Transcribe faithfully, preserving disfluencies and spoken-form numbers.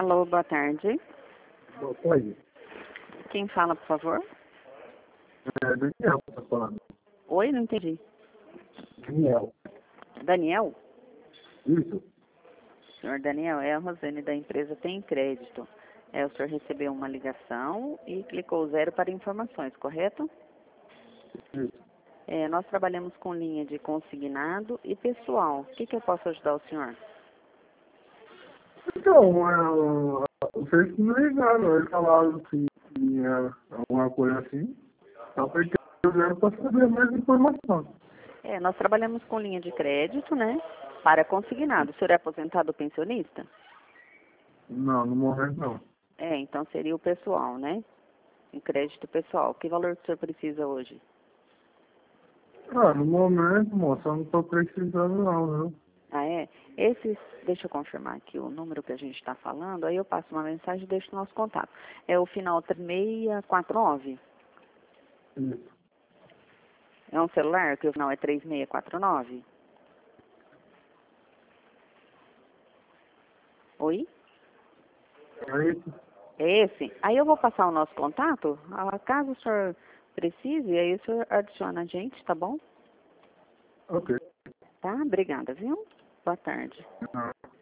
Alô, boa tarde. Boa tarde. Quem fala, por favor? É Daniel que tá falando. Oi, não entendi. Daniel. Daniel? Isso? Senhor Daniel, é a Rosane da empresa Tem Crédito. É, o senhor recebeu uma ligação e clicou zero para informações, correto? Isso. É, nós trabalhamos com linha de consignado e pessoal. O que, que eu posso ajudar o senhor? Então, é, vocês me ligaram, eles falaram que tinha alguma coisa assim. Só porque eu quero para saber mais informação. É, nós trabalhamos com linha de crédito, né? Para consignado. O senhor é aposentado ou pensionista? Não, no momento não. É, então seria o pessoal, né? Em crédito pessoal. Que valor que o senhor precisa hoje? Ah, no momento, moça, eu não estou precisando não, viu? Ah, é? Esses, deixa eu confirmar aqui o número que a gente está falando, aí eu passo uma mensagem e deixo o nosso contato. É o final seis seis quatro nove? Isso. É um celular que o final é três seis quatro nove? Oi? É isso? É esse? Aí eu vou passar o nosso contato, ah, caso o senhor precise, aí o senhor adiciona a gente, tá bom? Ok. Tá? Obrigada, viu? Boa tarde. Ah.